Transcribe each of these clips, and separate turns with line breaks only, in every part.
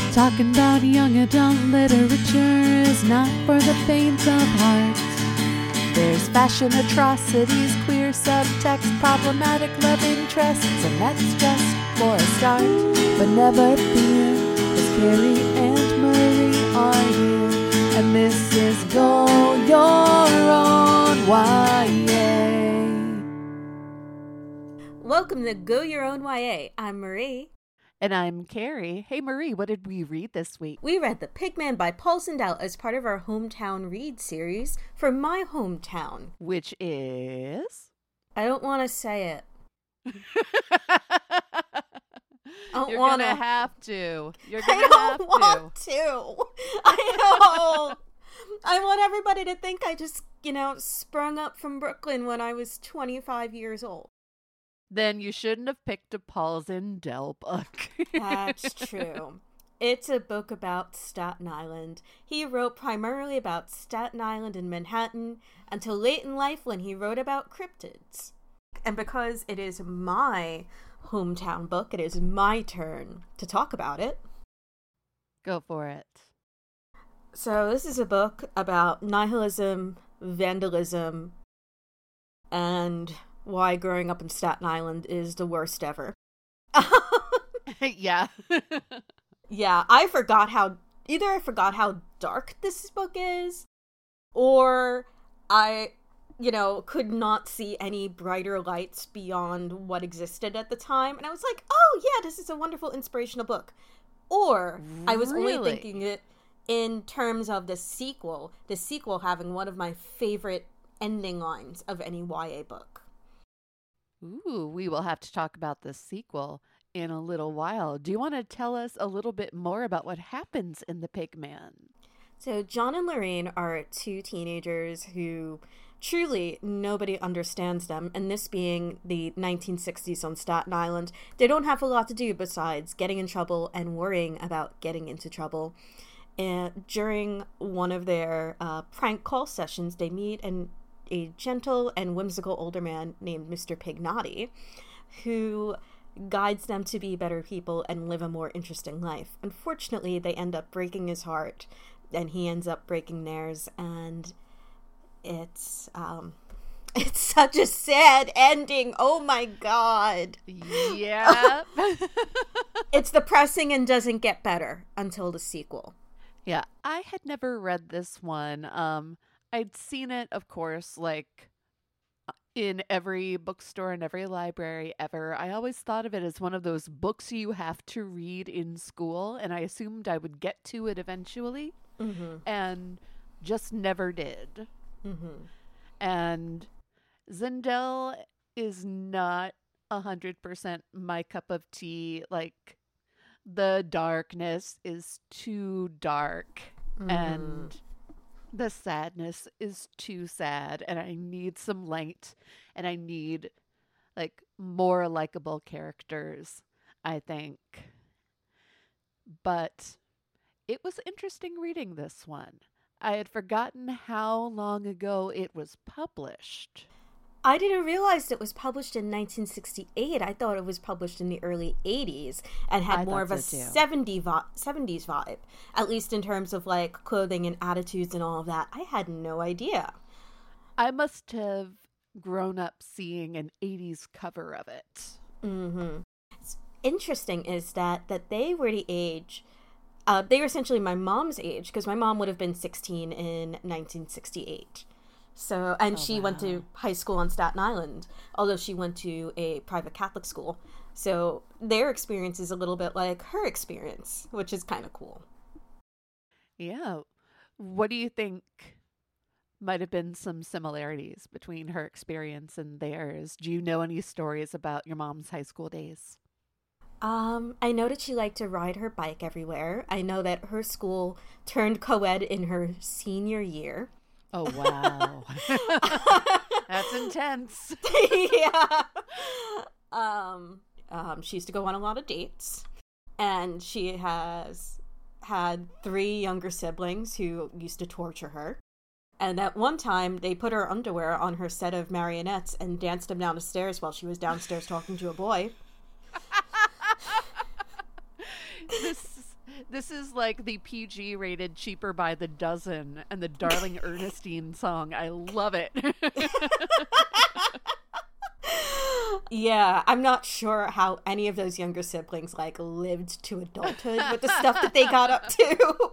Talking about young adult literature is not for the faint of heart. There's fashion atrocities, queer subtext, problematic love interests, and that's just for a start. But never fear, 'cause Carrie and Marie are here, and this is Go Your Own YA.
Welcome to Go Your Own YA. I'm Marie.
And I'm Carrie. Hey Marie, what did we read this week?
We read The Pigman by Paul Sindel as part of our Hometown Read series for my hometown.
Which is?
I don't want to say it.
You're gonna have to. You're gonna
I
have
don't want to. I know. I want everybody to think I just, sprung up from Brooklyn when I was 25 years old.
Then you shouldn't have picked a Paul Sindel book.
That's true. It's a book about Staten Island. He wrote primarily about Staten Island and Manhattan until late in life when he wrote about cryptids. And because it is my hometown book, it is my turn to talk about it.
Go for it.
So this is a book about nihilism, vandalism, and why growing up in Staten Island is the worst ever.
Yeah.
Yeah, I forgot how dark this book is, or I, could not see any brighter lights beyond what existed at the time. And I was like, oh yeah, this is a wonderful inspirational book. Or I was only thinking it in terms of the sequel having one of my favorite ending lines of any YA book.
Ooh, we will have to talk about the sequel in a little while. Do you want to tell us a little bit more about what happens in The Pigman?
So John and Lorraine are two teenagers who truly nobody understands them, and this being the 1960s on Staten Island, they don't have a lot to do besides getting in trouble and worrying about getting into trouble. And during one of their prank call sessions, they meet a gentle and whimsical older man named Mr. Pignotti, who guides them to be better people and live a more interesting life. Unfortunately, they end up breaking his heart, and he ends up breaking theirs, and it's such a sad ending. Oh my god.
Yeah.
It's depressing and doesn't get better until the sequel.
Yeah, I had never read this one. I'd seen it, of course, like in every bookstore and every library ever. I always thought of it as one of those books you have to read in school, and I assumed I would get to it eventually, and just never did. And Sindel is not 100% my cup of tea. Like, the darkness is too dark, and the sadness is too sad, and I need some light, and I need more likable characters, I think. But it was interesting reading this one. I had forgotten how long ago it was published.
I didn't realize it was published in 1968. I thought it was published in the early 80s and had more of a 70s vibe, at least in terms of clothing and attitudes and all of that. I had no idea.
I must have grown up seeing an 80s cover of it.
What's interesting is that they were the age, they were essentially my mom's age, because my mom would have been 16 in 1968. So, and she went to high school on Staten Island, although she went to a private Catholic school. So their experience is a little bit like her experience, which is kind of cool.
Yeah. What do you think might have been some similarities between her experience and theirs? Do you know any stories about your mom's high school days?
I know that she liked to ride her bike everywhere. I know that her school turned co-ed in her senior year.
Oh, wow. That's intense.
Yeah. She used to go on a lot of dates, and she has had 3 younger siblings who used to torture her. And at one time, they put her underwear on her set of marionettes and danced them down the stairs while she was downstairs talking to a boy.
This is like the PG rated Cheaper by the Dozen and the Darling Ernestine song. I love it.
Yeah, I'm not sure how any of those younger siblings like lived to adulthood with the stuff that they got up to.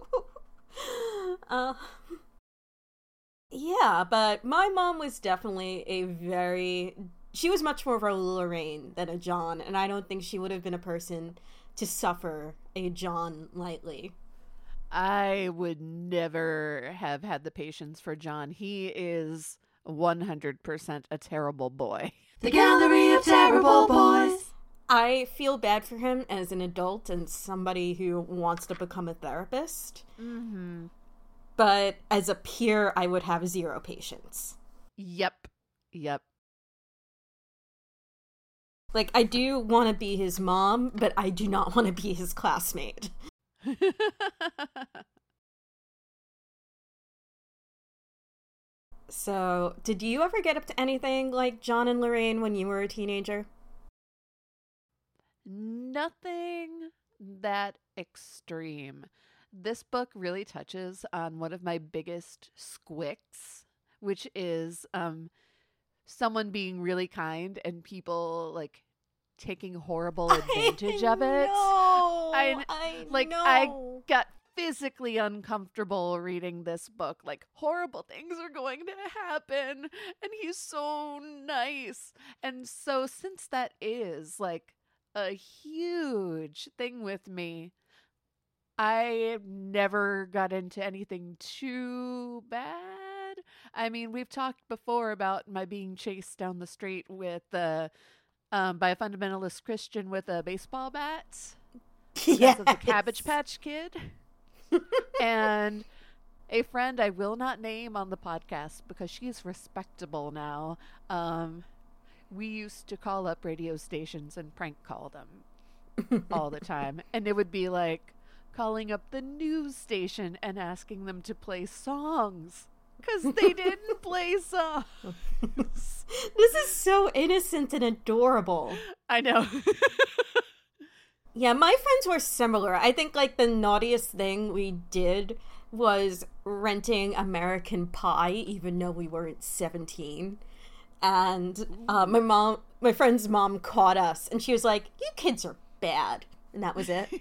Yeah, but my mom was definitely she was much more of a Lorraine than a John, and I don't think she would have been a person to suffer a John lightly.
I would never have had the patience for John. He is 100% a terrible boy.
The Gallery of Terrible Boys. I feel bad for him as an adult and somebody who wants to become a therapist.
Mm-hmm.
But as a peer, I would have zero patience.
Yep.
Like, I do want to be his mom, but I do not want to be his classmate. So, did you ever get up to anything like John and Lorraine when you were a teenager?
Nothing that extreme. This book really touches on one of my biggest squicks, which is someone being really kind and people like taking horrible advantage of it.
I know.
I got physically uncomfortable reading this book. Like, horrible things are going to happen, and he's so nice. And so since that is like a huge thing with me, I never got into anything too bad. I mean, we've talked before about my being chased down the street with by a fundamentalist Christian with a baseball bat.
Yes.
Of the Cabbage Patch Kid. And a friend I will not name on the podcast because she's respectable now. We used to call up radio stations and prank call them all the time. And it would be like calling up the news station and asking them to play songs because they didn't play songs.
This is so innocent and adorable.
I know.
Yeah, my friends were similar. I think, like, the naughtiest thing we did was renting American Pie, even though we weren't 17. And my friend's mom caught us, and she was like, "You kids are bad." And that was it.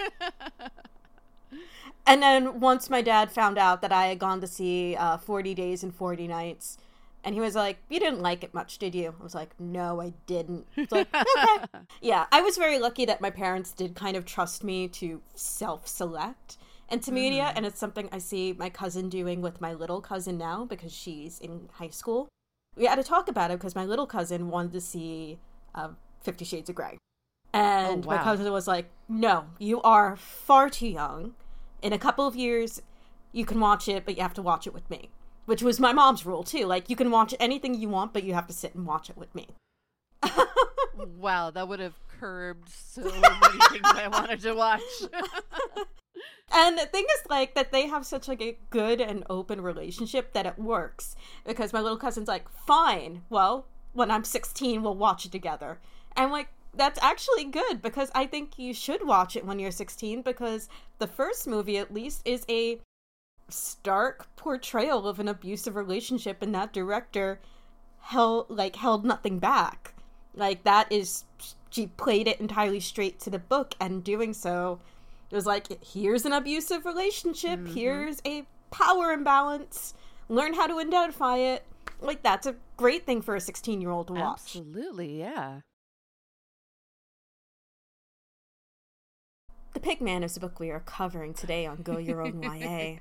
And then once my dad found out that I had gone to see 40 Days and 40 Nights, and he was like, "You didn't like it much, did you?" I was like, "No, I didn't." It's like, okay. Yeah, I was very lucky that my parents did kind of trust me to self-select into media, and it's something I see my cousin doing with my little cousin now because she's in high school. We had to talk about it because my little cousin wanted to see 50 Shades of Grey. And my cousin was like, "No, you are far too young. In a couple of years, you can watch it, but you have to watch it with me." Which was my mom's rule, too. Like, you can watch anything you want, but you have to sit and watch it with me.
Wow, that would have curbed so many things I wanted to watch.
And the thing is, like, that they have such, like, a good and open relationship that it works. Because my little cousin's like, "Fine, well, when I'm 16, we'll watch it together." And, like, that's actually good, because I think you should watch it when you're 16, because the first movie, at least, is a stark portrayal of an abusive relationship, and that director held nothing back. Like, she played it entirely straight to the book, and doing so, it was like, here's an abusive relationship, here's a power imbalance, learn how to identify it. Like, that's a great thing for a 16-year-old to watch.
Absolutely, yeah.
The Pigman is the book we are covering today on Go Your Own YA.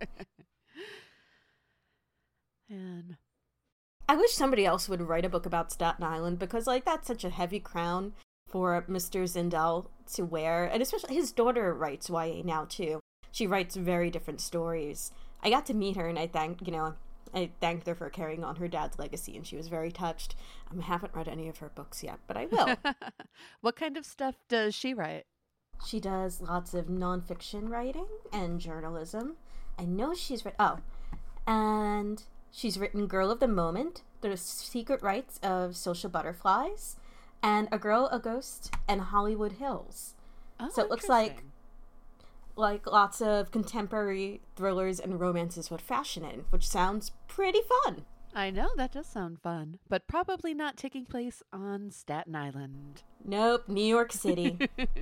And
I wish somebody else would write a book about Staten Island, because, like, that's such a heavy crown for Mr. Zindel to wear. And especially his daughter writes YA now, too. She writes very different stories. I got to meet her, and I thanked her for carrying on her dad's legacy, and she was very touched. I haven't read any of her books yet, but I will.
What kind of stuff does she write?
She does lots of nonfiction writing and journalism. I know she's and she's written Girl of the Moment, The Secret Rights of Social Butterflies, and A Girl, a Ghost, and Hollywood Hills.
Oh,
so it looks like like lots of contemporary thrillers and romances with fashion in, which sounds pretty fun.
I know, that does sound fun, but probably not taking place on Staten Island.
Nope, New York City.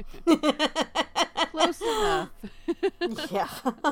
Close enough.
Yeah.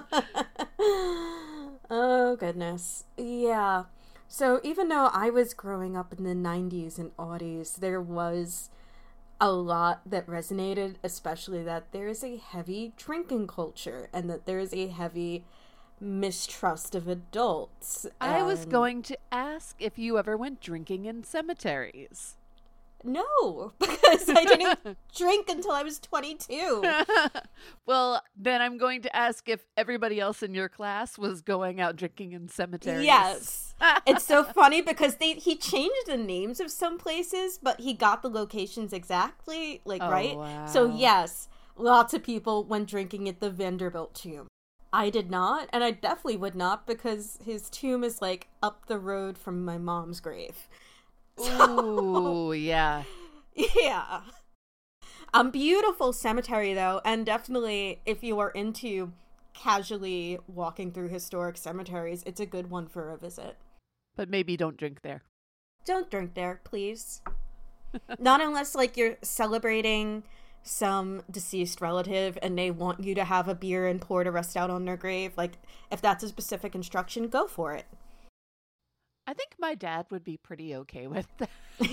Oh, goodness. Yeah. So even though I was growing up in the 90s and aughties, there was a lot that resonated, especially that there is a heavy drinking culture and that there is a heavy mistrust of adults.
I was going to ask if you ever went drinking in cemeteries.
No, because I didn't drink until I was 22.
Well, then I'm going to ask if everybody else in your class was going out drinking in cemeteries.
Yes. It's so funny because he changed the names of some places, but he got the locations exactly, right?
Wow.
So yes, lots of people went drinking at the Vanderbilt tomb. I did not, and I definitely would not because his tomb is up the road from my mom's grave.
Ooh, yeah.
Yeah. Beautiful cemetery, though, and definitely if you are into casually walking through historic cemeteries, it's a good one for a visit.
But maybe don't drink there.
Don't drink there, please. Not unless, you're celebrating some deceased relative and they want you to have a beer and pour to rest out on their grave. If that's a specific instruction, go for it.
I think my dad would be pretty okay with that.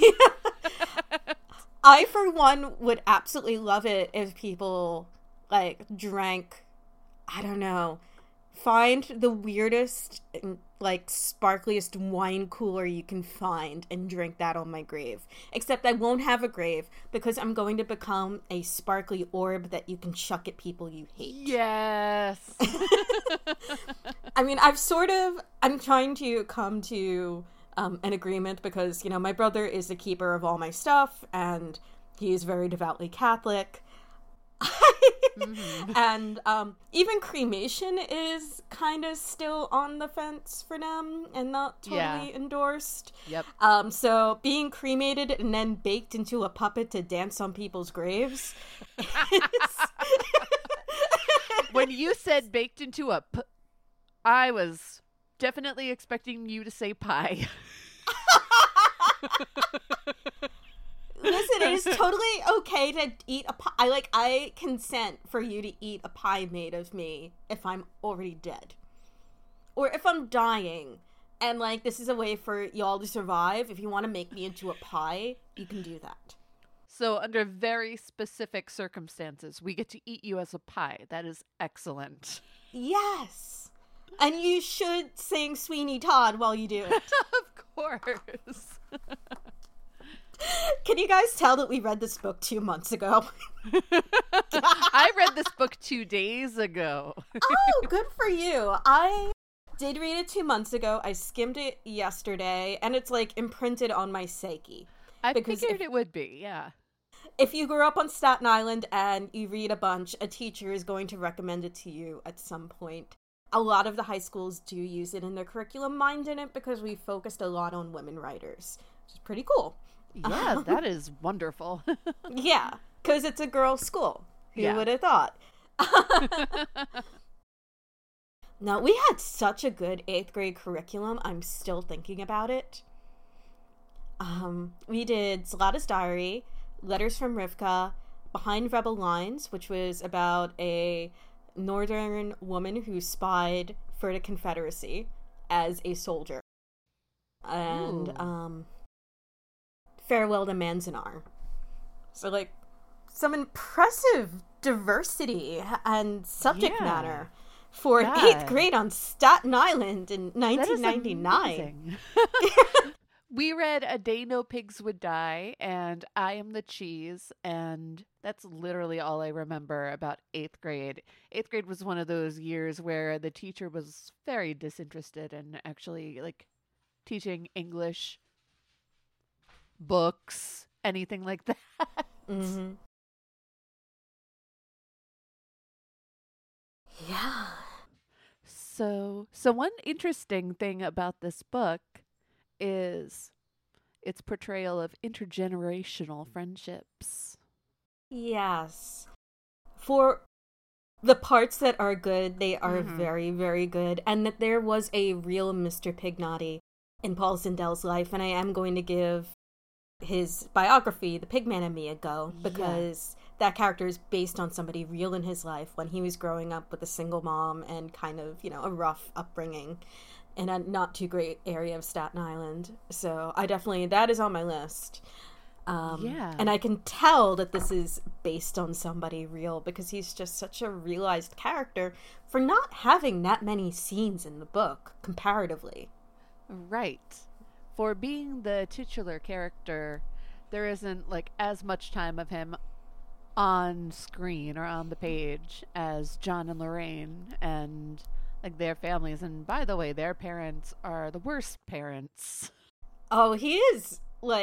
I, for one, would absolutely love it if people, drank, I don't know, find the weirdest, sparkliest wine cooler you can find and drink that on my grave. Except I won't have a grave because I'm going to become a sparkly orb that you can chuck at people you hate.
Yes.
I mean, I'm trying to come to an agreement because, my brother is the keeper of all my stuff and he is very devoutly Catholic. Mm-hmm. And even cremation is kind of still on the fence for them and not totally endorsed.
Yep.
So being cremated and then baked into a puppet to dance on people's graves is...
When you said baked into I was definitely expecting you to say pie.
Listen, it is totally okay to eat a pie. I consent for you to eat a pie made of me if I'm already dead. Or if I'm dying and, this is a way for y'all to survive. If you want to make me into a pie, you can do that.
So under very specific circumstances, we get to eat you as a pie. That is excellent.
Yes. And you should sing Sweeney Todd while you do it.
Of course.
Can you guys tell that we read this book 2 months ago?
I read this book 2 days ago.
Oh, good for you. I did read it 2 months ago. I skimmed it yesterday, and it's imprinted on my psyche.
I figured it would be, yeah.
If you grew up on Staten Island and you read a bunch, a teacher is going to recommend it to you at some point. A lot of the high schools do use it in their curriculum. Mine didn't because we focused a lot on women writers, which is pretty cool.
Yeah, that is wonderful.
Yeah, because it's a girls' school. Who would have thought? No, we had such a good 8th grade curriculum. I'm still thinking about it. We did Zelada's Diary, Letters from Rivka, Behind Rebel Lines, which was about a northern woman who spied for the Confederacy as a soldier. And, Farewell to Manzanar. So, some impressive diversity and subject matter for an 8th grade on Staten Island in 1999.
We read A Day No Pigs Would Die and I Am the Cheese, and that's literally all I remember about 8th grade. 8th grade was one of those years where the teacher was very disinterested in actually, teaching English, books, anything like that.
Mm-hmm. Yeah.
So one interesting thing about this book is its portrayal of intergenerational friendships.
Yes. For The parts that are good, they are very, very good. And that there was a real Mr. Pignotti in Paul Zindell's life. And I am going to give his biography, The Pigman and Me, a go. Because that character is based on somebody real in his life when he was growing up with a single mom and kind of, a rough upbringing in a not too great area of Staten Island. So that is on my list. And I can tell that this is based on somebody real because he's just such a realized character for not having that many scenes in the book, comparatively.
Right. For being the titular character, there isn't, as much time of him on screen or on the page as John and Lorraine and, their families. And by the way, their parents are the worst parents.
Oh, he is,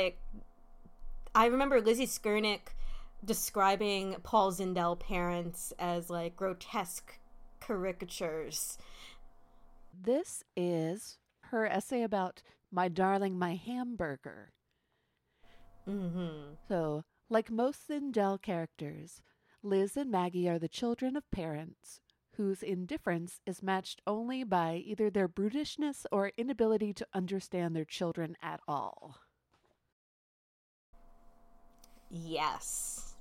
I remember Lizzie Skernick describing Paul Zindell parents as grotesque caricatures.
This is her essay about My Darling, My Hamburger. So, like most Zindell characters, Liz and Maggie are the children of parents whose indifference is matched only by either their brutishness or inability to understand their children at all.
Yes.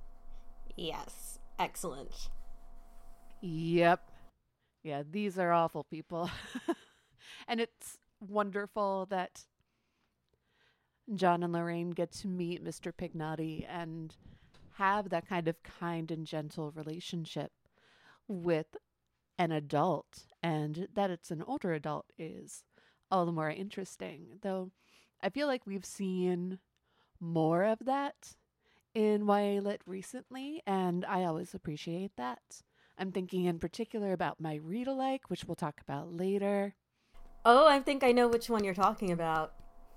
Excellent.
Yep. Yeah, these are awful people. And it's wonderful that John and Lorraine get to meet Mr. Pignotti and have that kind of kind and gentle relationship with an adult. And that it's an older adult is all the more interesting. Though I feel like we've seen more of that in YA Lit recently, and I always appreciate that. I'm thinking in particular about My Read-alike, which we'll talk about later.
Oh, I think I know which one you're talking about.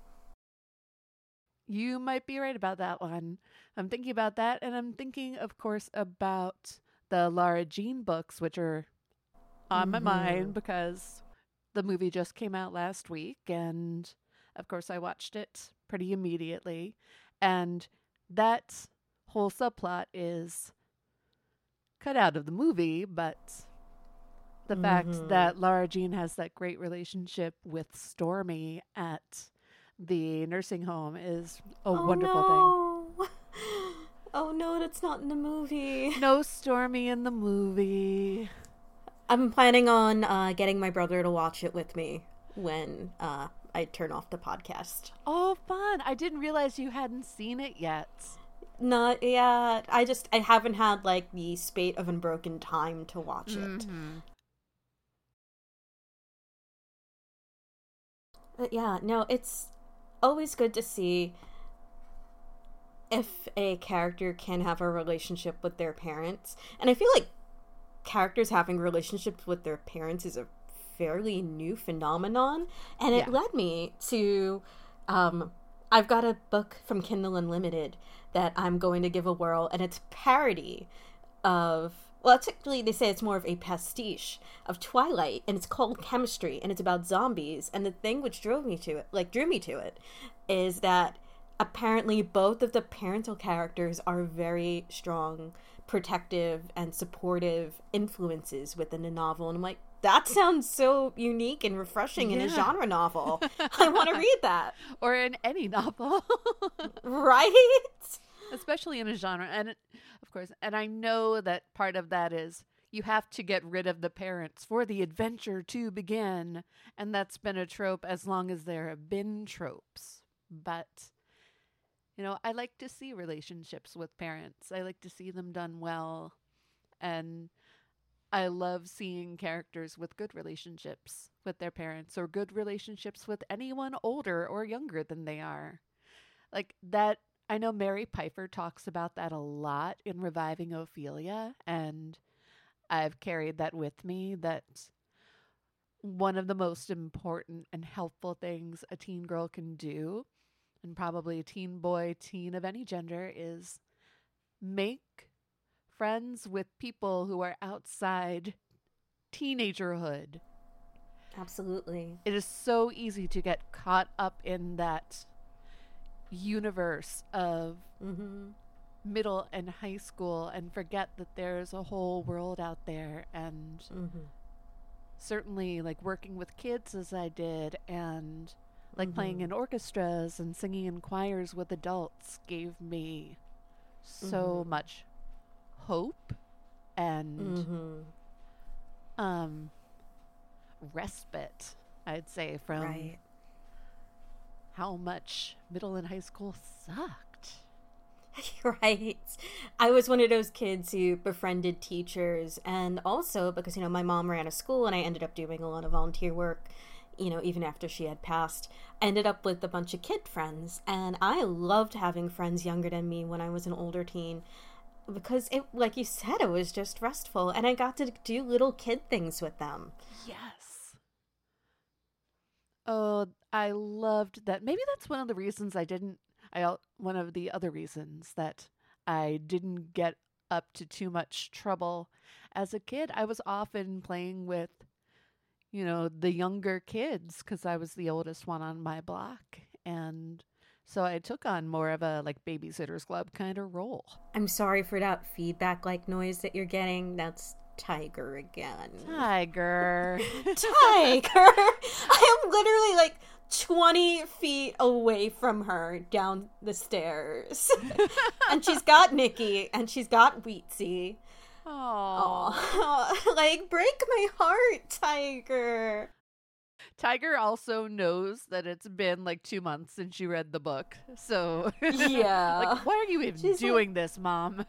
You might be right about that one. I'm thinking about that, and I'm thinking, of course, about the Lara Jean books, which are on my mind because the movie just came out last week, and of course I watched it pretty immediately. And that whole subplot is cut out of the movie, but the fact that Lara Jean has that great relationship with Stormy at the nursing home is a wonderful thing.
Oh no, that's not in the movie.
No Stormy in the movie.
I'm planning on getting my brother to watch it with me when I turn off the podcast.
Oh, fun. I didn't realize you hadn't seen it yet.
Not yet. I haven't had the spate of unbroken time to watch it. But yeah, no, it's always good to see if a character can have a relationship with their parents. And I feel like characters having relationships with their parents is a fairly new phenomenon. And it led me to, I've got a book from Kindle Unlimited that I'm going to give a whirl, and it's parody of, well, technically they say it's more of a pastiche of Twilight, and it's called Chemistry, and it's about zombies. And the thing which drew me to it is that apparently both of the parental characters are very strong, protective, and supportive influences within the novel. And I'm like, that sounds so unique and refreshing in a genre novel. I want to read that.
Or in any novel.
Right?
Especially in a genre. And of course, and I know that part of that is you have to get rid of the parents for the adventure to begin. And that's been a trope as long as there have been tropes. But, I like to see relationships with parents. I like to see them done well. And I love seeing characters with good relationships with their parents or good relationships with anyone older or younger than they are. Like that, I know Mary Pfeiffer talks about that a lot in Reviving Ophelia, and I've carried that with me, that one of the most important and helpful things a teen girl can do, and probably a teen boy, teen of any gender, is make friends with people who are outside teenagerhood.
Absolutely.
It is so easy to get caught up in that universe of middle and high school and forget that there's a whole world out there. And
Mm-hmm.
certainly, like, working with kids as I did, and like playing
Mm-hmm.
in orchestras and singing in choirs with adults gave me so
Mm-hmm.
much hope and
Mm-hmm.
um respite, I'd say, from
Right.
how much middle and high school sucked.
Right. I was one of those kids who befriended teachers, and also because, my mom ran a school and I ended up doing a lot of volunteer work, even after she had passed. I ended up with a bunch of kid friends, and I loved having friends younger than me when I was an older teen because it, like you said, it was just restful, and I got to do little kid things with them.
Yes. Oh, I loved that. Maybe that's one of the reasons I didn't. One of the other reasons that I didn't get up to too much trouble as a kid. I was often playing with, the younger kids because I was the oldest one on my block, and so I took on more of a like babysitters club kind of role.
I'm sorry for that feedback like noise that you're getting. That's Tiger again.
Tiger.
Tiger! I am literally like 20 feet away from her down the stairs. And she's got Nikki and she's got Wheatsy.
Oh.
Oh, like, break my heart, Tiger.
Tiger also knows that it's been like 2 months since you read the book. So,
Yeah.
like, why are you even
She's
doing this, Mom?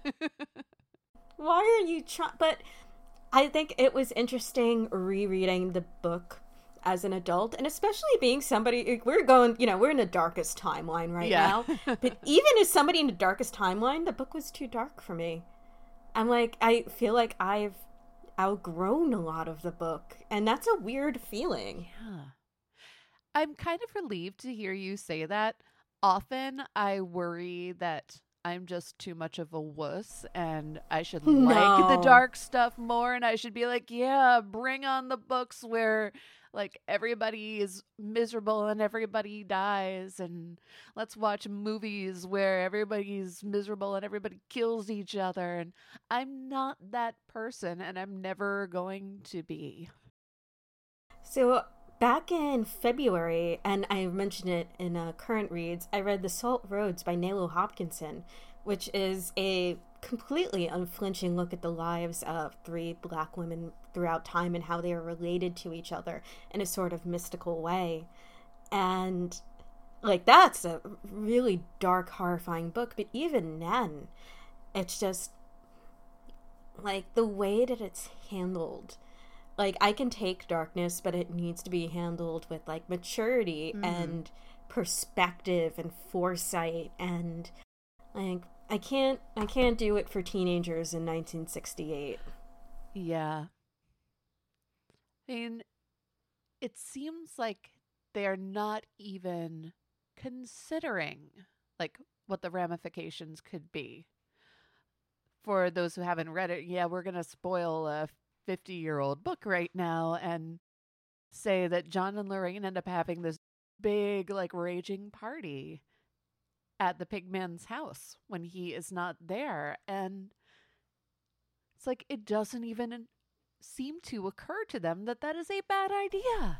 Why are you trying? But I think it was interesting rereading the book as an adult, and especially being somebody, we're going, we're in the darkest timeline right
Yeah.
now. But even as somebody in the darkest timeline, the book was too dark for me. I'm like, I feel like I've outgrown a lot of the book, and that's a weird feeling.
Yeah. I'm kind of relieved to hear you say that. Often I worry that I'm just too much of a wuss and I should like the
No.
dark stuff more, and I should be like, yeah, bring on the books where like everybody is miserable and everybody dies, and let's watch movies where everybody's miserable and everybody kills each other. And I'm not that person, and I'm never going to be.
So back in February, and I mentioned it in current reads, I read The Salt Roads by Nalo Hopkinson, which is a completely unflinching look at the lives of three black women throughout time and how they are related to each other in a sort of mystical way. And like, that's a really dark, horrifying book, but even then, it's just like the way that it's handled. Like, I can take darkness, but it needs to be handled with like maturity
Mm-hmm.
and perspective and foresight, and like, I can't do it for teenagers in 1968.
Yeah. I mean, it seems like they're not even considering like what the ramifications could be. For those who haven't read it, yeah, we're going to spoil a 50-year-old book right now and say that John and Lorraine end up having this big, like, raging party at the pigman's house when he is not there. And it's like, it doesn't even seem to occur to them that that is a bad idea.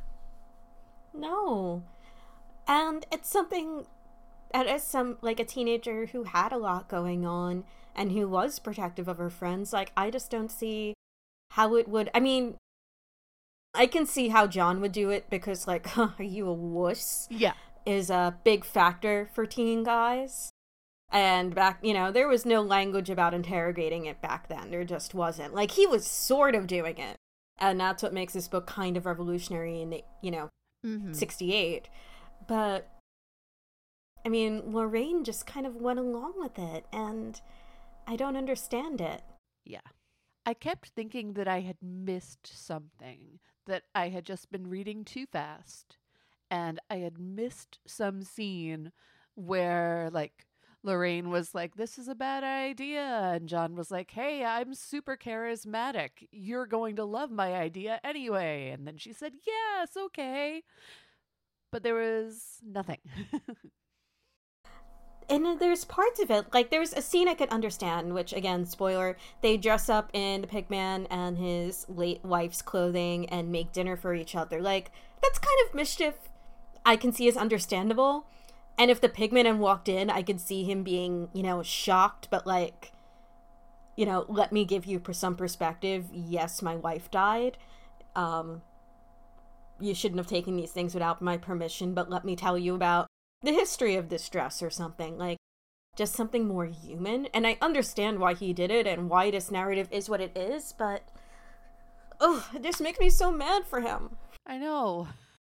No. And it's something that, as some like a teenager who had a lot going on and who was protective of her friends, like, I just don't see how it would. I mean, I can see how John would do it because, like, are you a wuss?
Yeah.
Is a big factor for teen guys. And back, there was no language about interrogating it back then. There just wasn't. Like, he was sort of doing it. And that's what makes this book kind of revolutionary in,
Mm-hmm.
68. But, I mean, Lorraine just kind of went along with it, and I don't understand it.
Yeah. I kept thinking that I had missed something, that I had just been reading too fast, and I had missed some scene where, like, Lorraine was like, this is a bad idea. And John was like, hey, I'm super charismatic. You're going to love my idea anyway. And then she said, yes, okay. But there was nothing.
And there's parts of it, like there's a scene I could understand, which again, spoiler, they dress up in the Pigman and his late wife's clothing and make dinner for each other. Like, that's kind of mischief I can see as understandable. And if the Pigman had walked in, I could see him being, shocked, but like, let me give you some perspective. Yes, my wife died. You shouldn't have taken these things without my permission, but let me tell you about the history of this dress or something. Like, just something more human. And I understand why he did it and why this narrative is what it is, but it just makes me so mad for him.
I know.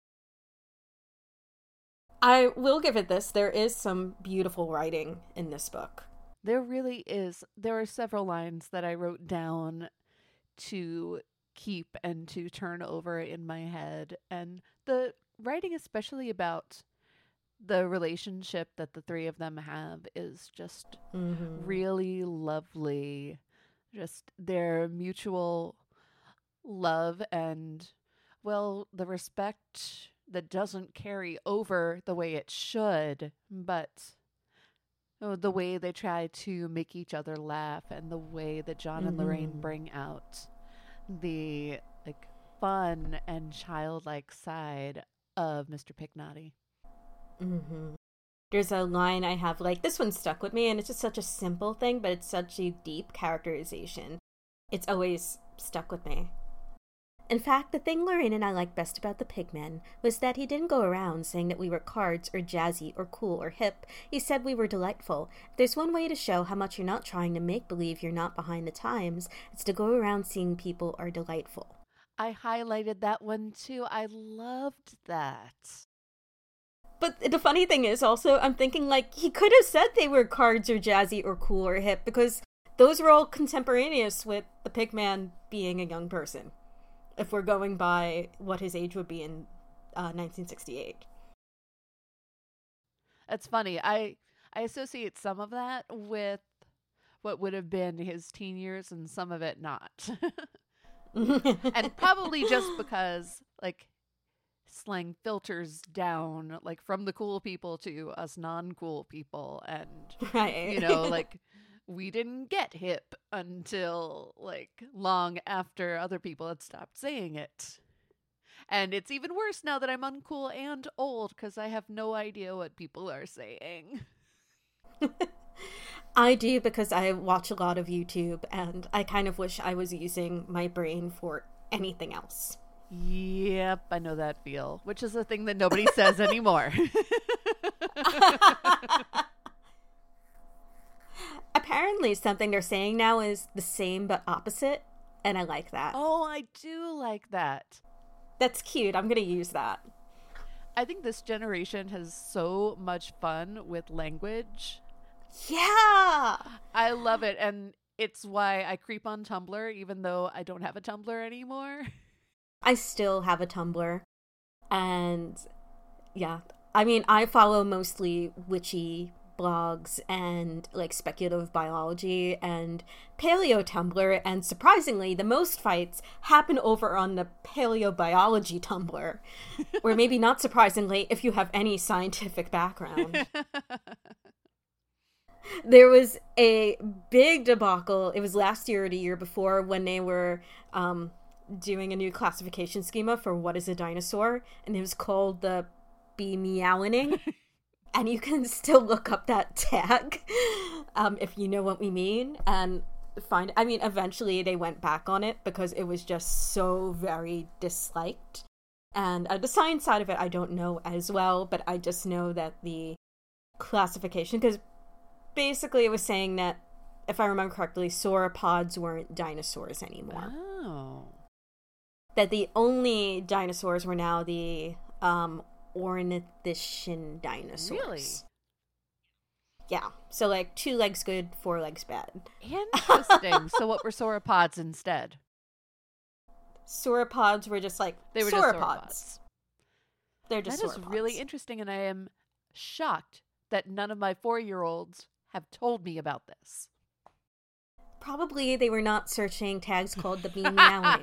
I will give it this. There is some beautiful writing in this book.
There really is. There are several lines that I wrote down to keep and to turn over in my head. And the writing, especially about the relationship that the three of them have, is just really lovely. Just their mutual love and, well, the respect that doesn't carry over the way it should, but the way they try to make each other laugh and the way that John and Lorraine bring out the like fun and childlike side of Mr. Pignotti.
There's a line I have, like, this one stuck with me, and it's just such a simple thing, but it's such a deep characterization. It's always stuck with me. In fact, the thing Lorraine and I liked best about the Pigman was that he didn't go around saying that we were cards or jazzy or cool or hip. He said we were delightful. If there's one way to show how much you're not trying to make believe you're not behind the times, it's to go around seeing people are delightful.
I highlighted that one too. I loved that.
But the funny thing is also, I'm thinking, like, he could have said they were cards or jazzy or cool or hip, because those were all contemporaneous with the Pigman being a young person, if we're going by what his age would be in 1968.
It's funny. I associate some of that with what would have been his teen years and some of it not. And probably just because, like, slang filters down, like, from the cool people to us non-cool people, and
right.
Like, we didn't get hip until like long after other people had stopped saying it. And it's even worse now that I'm uncool and old, because I have no idea what people are saying.
I do, because I watch a lot of YouTube, and I kind of wish I was using my brain for anything else.
Yep, I know that feel, which is a thing that nobody says anymore.
Apparently something they're saying now is the same but opposite, and I like that.
Oh, I do like that.
That's cute. I'm going to use that.
I think this generation has so much fun with language.
Yeah!
I love it, and it's why I creep on Tumblr, even though I don't have a Tumblr anymore.
I still have a Tumblr, and yeah, I mean, I follow mostly witchy blogs and like speculative biology and paleo Tumblr, and surprisingly the most fights happen over on the paleobiology Tumblr, or maybe not surprisingly if you have any scientific background. There was a big debacle, it was last year or the year before, when they were doing a new classification schema for what is a dinosaur, and it was called the Be-meowing. And you can still look up that tag if you know what we mean, and find, I mean, eventually they went back on it because it was just so very disliked. And the science side of it I don't know as well, but I just know that the classification, because basically it was saying that, if I remember correctly, sauropods weren't dinosaurs anymore.
Oh.
That the only dinosaurs were now the ornithischian dinosaurs.
Really?
Yeah. So, like, 2 legs good, 4 legs bad.
Interesting. So what were sauropods instead?
Sauropods were just like
They were
sauropods.
just sauropods.
They're just
That is
sauropods.
really interesting, and I am shocked that none of my 4-year-olds have told me about this.
Probably they were not searching tags called the Be-meowing.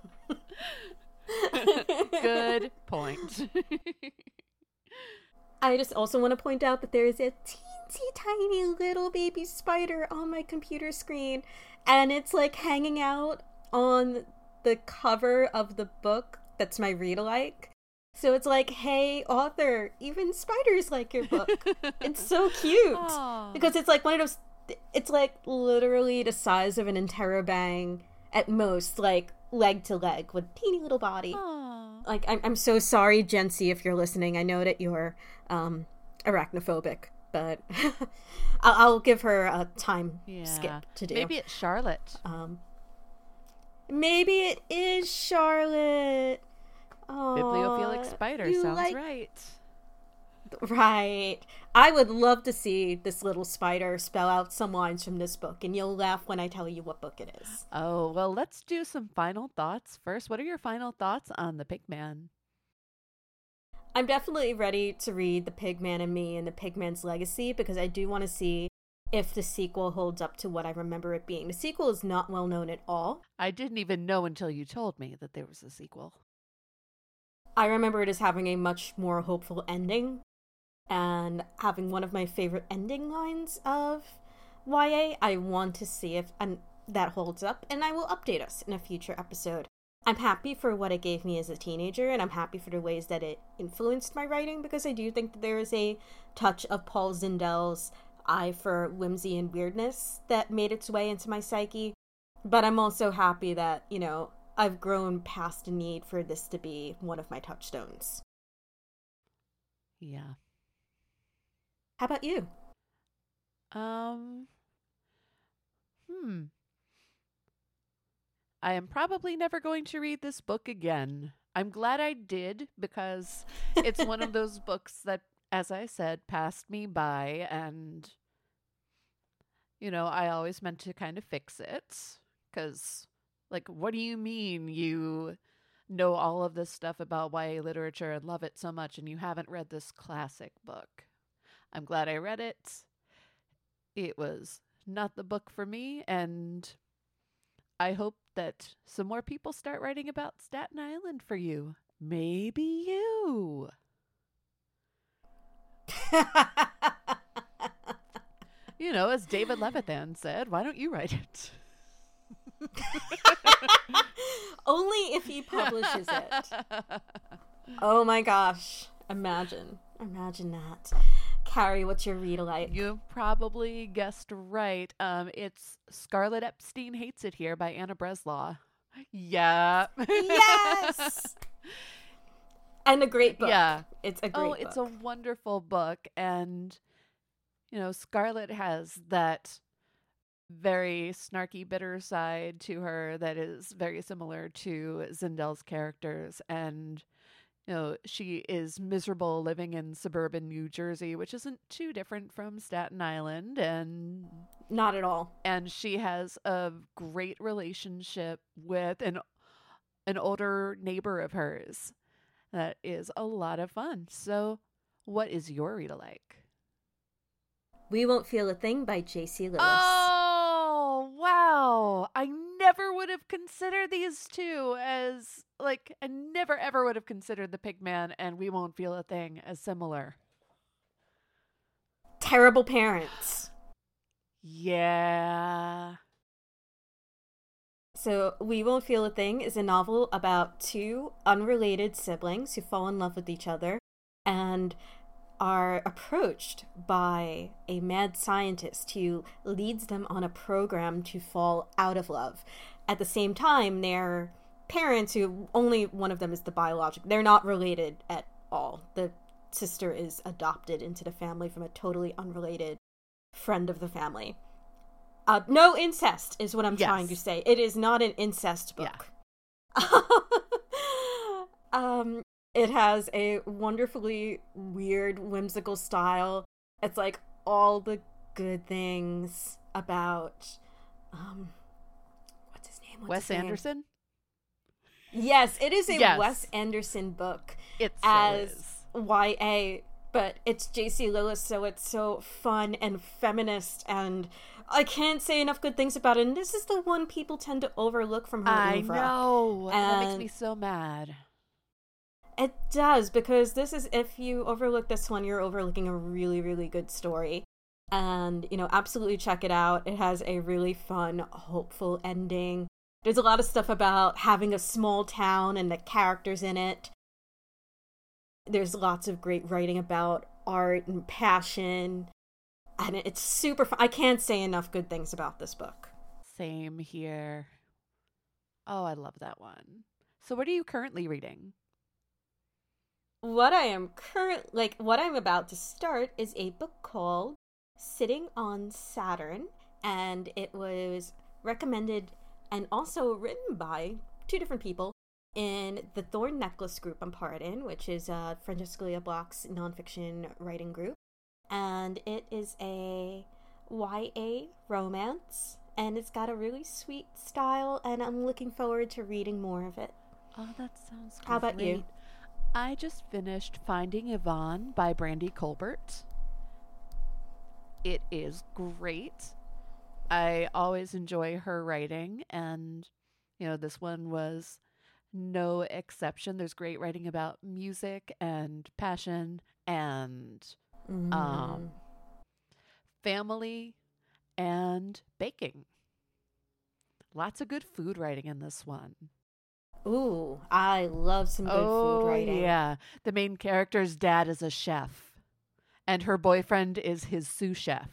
Good point.
I just also want to point out that there is a teensy tiny little baby spider on my computer screen, and it's like hanging out on the cover of the book that's my read-alike. So it's like, hey, author, even spiders like your book. It's so cute. Aww. Because it's like one of those, it's like literally the size of an interrobang at most, like leg to leg with teeny little body. Aww. Like, I'm so sorry, Jency, if you're listening. I know that you're arachnophobic, but I'll give her a time skip to do.
Maybe it's Charlotte.
Maybe it is Charlotte. Oh,
bibliophilic spider sounds right.
Right. I would love to see this little spider spell out some lines from this book, and you'll laugh when I tell you what book it is.
Oh, well, let's do some final thoughts first. What are your final thoughts on The Pigman?
I'm definitely ready to read The Pigman and Me and The Pigman's Legacy, because I do want to see if the sequel holds up to what I remember it being. The sequel is not well known at all.
I didn't even know until you told me that there was a sequel.
I remember it as having a much more hopeful ending and having one of my favorite ending lines of YA. I want to see if that holds up, and I will update us in a future episode. I'm happy for what it gave me as a teenager, and I'm happy for the ways that it influenced my writing, because I do think that there is a touch of Paul Zindel's eye for whimsy and weirdness that made its way into my psyche. But I'm also happy that, you know, I've grown past the need for this to be one of my touchstones.
Yeah.
How about you?
I am probably never going to read this book again. I'm glad I did, because it's one of those books that, as I said, passed me by, and, you know, I always meant to kind of fix it, because, like, what do you mean you know all of this stuff about YA literature and love it so much, and you haven't read this classic book? I'm glad I read it. It was not the book for me, and I hope that some more people start writing about Staten Island for you. Maybe you. You know, as David Levithan said, why don't you write it?
Only if he publishes it. Oh my gosh. Imagine that. Carrie, what's your read-alike?
You probably guessed right. It's Scarlet Epstein Hates It Here by Anna Breslaw. Yeah.
Yes! And a great book.
Yeah.
It's a great book.
It's a wonderful book. And, you know, Scarlet has that very snarky, bitter side to her that is very similar to Zindel's characters. And, you know, she is miserable living in suburban New Jersey, which isn't too different from Staten Island. And
not at all.
And she has a great relationship with an older neighbor of hers. That is a lot of fun. So, what is your read-alike?
We Won't Feel a Thing by J.C. Lewis.
Oh, wow. I never would have considered these two as, like, I never ever would have considered The Pigman and We Won't Feel a Thing as similar.
Terrible parents.
Yeah.
So, We Won't Feel a Thing is a novel about two unrelated siblings who fall in love with each other and are approached by a mad scientist who leads them on a program to fall out of love. At the same time, their parents, who only one of them is the biological, they're not related at all. The sister is adopted into the family from a totally unrelated friend of the family. No incest is what I'm trying to say. It is not an incest book. Yeah. It has a wonderfully weird, whimsical style. It's like all the good things about, what's his name?
Wes Anderson?
Yes, it is a Wes Anderson book.
It
as YA, but it's J.C. Lewis, so it's so fun and feminist, and I can't say enough good things about it. And this is the one people tend to overlook from her oeuvre.
I know. That makes me so mad.
It does, because this is, if you overlook this one, you're overlooking a really, really good story. And, absolutely check it out. It has a really fun, hopeful ending. There's a lot of stuff about having a small town and the characters in it. There's lots of great writing about art and passion. And it's super fun. I can't say enough good things about this book.
Same here. Oh, I love that one. So what are you currently reading?
What I'm about to start is a book called Sitting on Saturn, and it was recommended and also written by two different people in the Thorn Necklace group I'm part in, which is Francesca Leah Block's nonfiction writing group. And it is a YA romance, and it's got a really sweet style, and I'm looking forward to reading more of it.
Oh, that sounds great.
How about you?
I just finished Finding Yvonne by Brandy Colbert. It is great. I always enjoy her writing, and, this one was no exception. There's great writing about music and passion and family and baking. Lots of good food writing in this one.
Ooh, I love some good food writing.
Yeah. The main character's dad is a chef, and her boyfriend is his sous chef.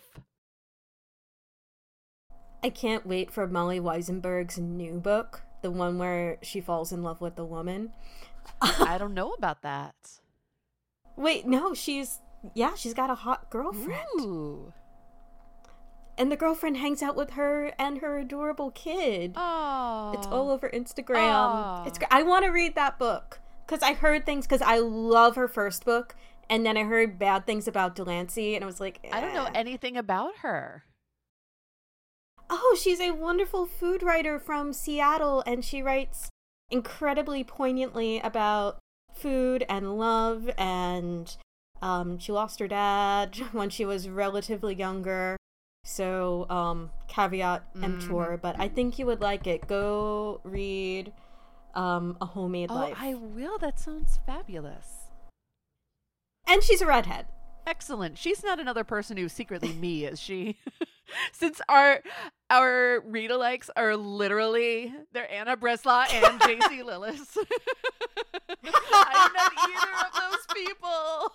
I can't wait for Molly Weisenberg's new book, the one where she falls in love with the woman.
I don't know about that.
Wait, no, she's got a hot girlfriend.
Ooh.
And the girlfriend hangs out with her and her adorable kid.
Oh.
It's all over Instagram. It's I want to read that book because I heard things, because I love her first book, and then I heard bad things about Delancey, and I was like,
I don't know anything about her.
Oh, she's a wonderful food writer from Seattle, and she writes incredibly poignantly about food and love, and she lost her dad when she was relatively younger. So, caveat emptor, but I think you would like it. Go read A Homemade Life.
Oh, I will. That sounds fabulous.
And she's a redhead.
Excellent. She's not another person who's secretly me, is she? Since our read-alikes are literally, they're Anna Breslau and JC Lillis. I'm not either of those people.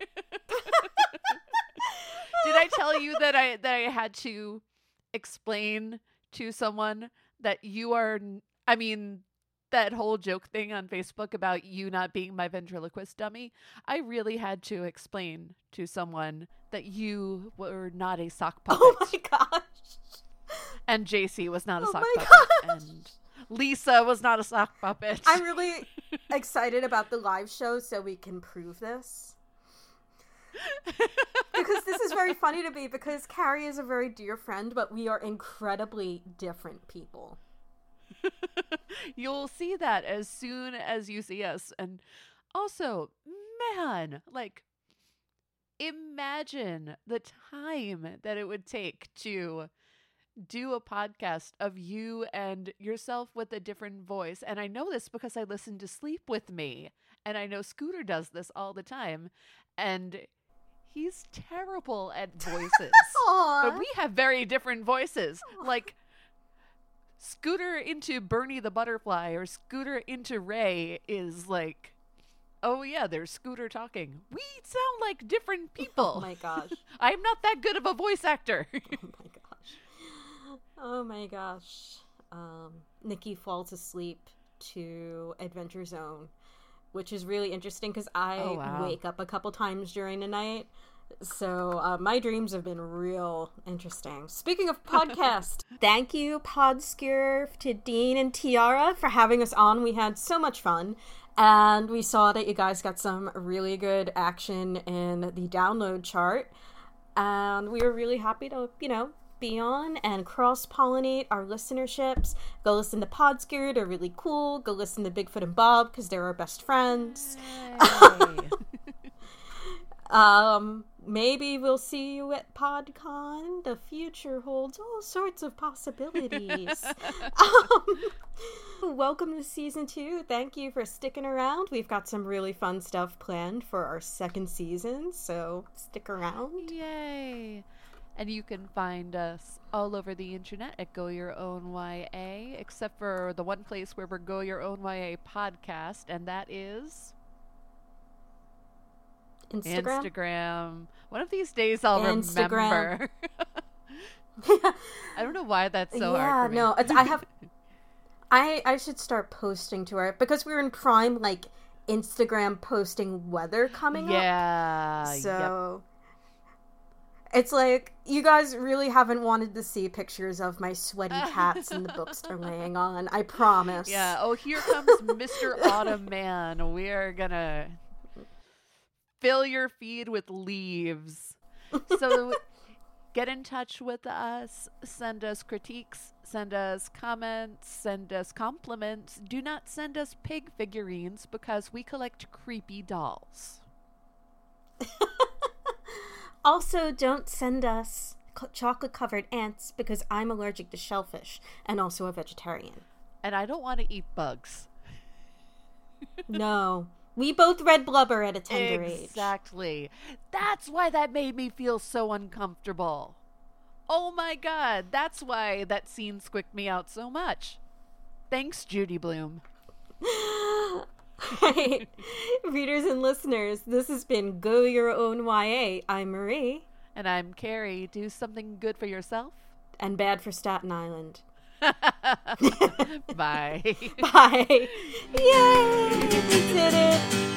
Did I tell you that I had to explain to someone that you are, that whole joke thing on Facebook about you not being my ventriloquist dummy? I really had to explain to someone that you were not a sock puppet.
Oh my gosh.
And JC was not a sock puppet. And Lisa was not a sock puppet.
I'm really excited about the live show so we can prove this. Because this is very funny to me, because Carrie is a very dear friend, but we are incredibly different people.
You'll see that as soon as you see us. And also, man, imagine the time that it would take to do a podcast of you and yourself with a different voice. And I know this because I listen to Sleep With Me, and I know Scooter does this all the time, and he's terrible at voices. But we have very different voices. Like, Scooter into Bernie the Butterfly or Scooter into Ray is like, oh yeah, there's Scooter talking. We sound like different people.
Oh my gosh.
I'm not that good of a voice actor.
Oh my gosh. Nikki falls asleep to Adventure Zone, which is really interesting because I wake up a couple times during the night. So my dreams have been real interesting. Speaking of podcast, thank you, Podscure, to Dean and Tiara for having us on. We had so much fun. And we saw that you guys got some really good action in the download chart. And we were really happy to, be on and cross-pollinate our listenerships. Go listen to Podscure. They're really cool. Go listen to Bigfoot and Bob because they're our best friends. maybe we'll see you at PodCon. The future holds all sorts of possibilities. Welcome to season 2. Thank you for sticking around. We've got some really fun stuff planned for our second season, so stick around.
Yay! And you can find us all over the internet at Go Your Own YA, except for the one place where we're Go Your Own YA podcast, and that is Instagram. One of these days I'll remember. I don't know why that's so hard for me.
No, I should start posting to her because we're in prime like Instagram posting weather coming up.
Yeah.
So it's like you guys really haven't wanted to see pictures of my sweaty cats in the books they're laying on. I promise.
Yeah. Oh, here comes Mr. Autumn Man. We are gonna fill your feed with leaves. So get in touch with us, send us critiques, send us comments, send us compliments. Do not send us pig figurines because we collect creepy dolls.
Also, don't send us chocolate-covered ants because I'm allergic to shellfish and also a vegetarian.
And I don't want to eat bugs.
No. We both read blubber at a tender age.
Exactly. That's why that made me feel so uncomfortable. Oh my god, that's why that scene squicked me out so much. Thanks, Judy Blume.
Right. Readers and listeners, this has been Go Your Own YA. I'm Marie.
And I'm Carrie. Do something good for yourself.
And bad for Staten Island.
Bye.
Bye. Yay! We did it!